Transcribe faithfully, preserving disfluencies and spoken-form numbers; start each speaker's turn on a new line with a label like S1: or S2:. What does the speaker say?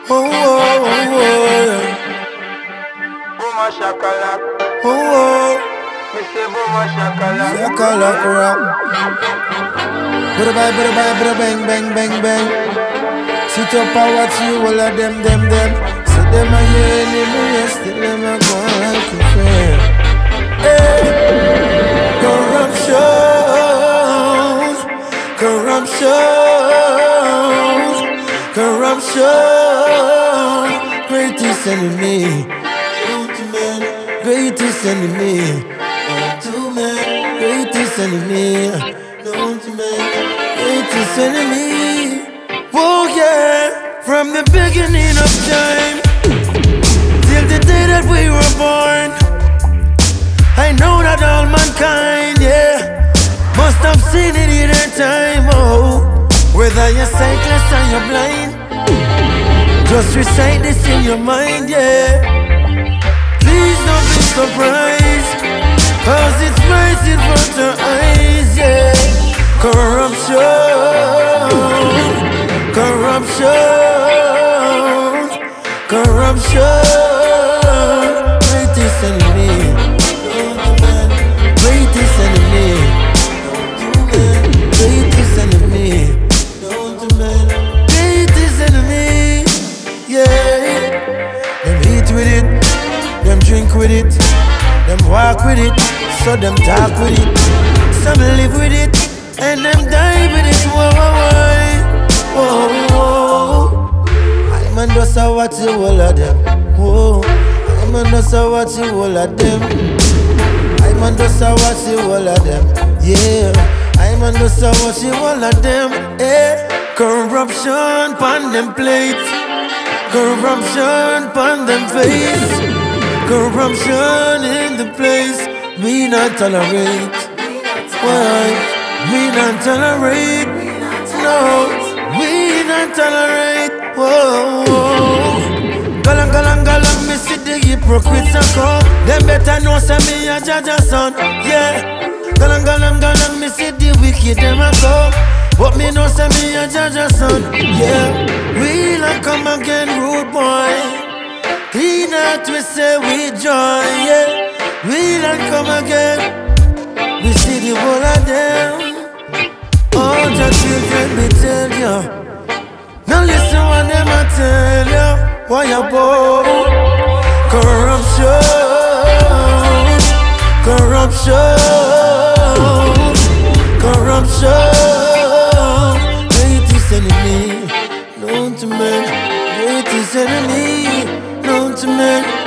S1: Oh, oh, oh, oh.
S2: Booma shakalak.
S1: Oh, oh.
S2: Me say booma shakalak.
S1: Shakalak rap. Bada bye, bada bye, bada bang, bang, bang, bang. Sit up and watch you, all of them, them, them. See them a yell in the rest, still them a go like a friend. Hey, corruption, corruption, corruption. Greatest enemy, greatest enemy, greatest enemy, greatest enemy. Oh yeah, from the beginning of time till the day that we were born, I know that all mankind, yeah, must have seen it in their time. Oh, whether you're sightless or you're blind, just recite this in your mind, yeah. Please don't be surprised, cause it's right in front of our eyes, yeah. Corruption, corruption, corruption. Greatest enemy, greatest enemy, greatest enemy, greatest enemy. Yeah, them eat with it, them drink with it, them walk with it, so them talk with it, some live with it, and them die with it. Whoa, whoa, whoa. I'm a just a watch the whole of them. Whoa, I'm a just a watch the whole of them. I'm a just a watch the whole of them. Yeah, I'm a just a watch the whole of them. Eh, corruption pon them plates, corruption pon them face, corruption in the place. We not tolerate. Why? We not tolerate. No, we not tolerate. Whoa, whoa. Galang, galang, galang, me see the hypocrites a come. Them better know say me a Jaja son. Yeah. Galang, galang, galang, me see the wicked them a come. But me know say me a Jaja son. Yeah. We like come again, rude boy. Clean out, we say we joy. Yeah. We like come again. We see the whole of them. All your children me tell you. Now listen what them a tell you. Why you bold? Corruption, corruption, corruption. Greatest enemy, known to men. Greatest enemy, known to men.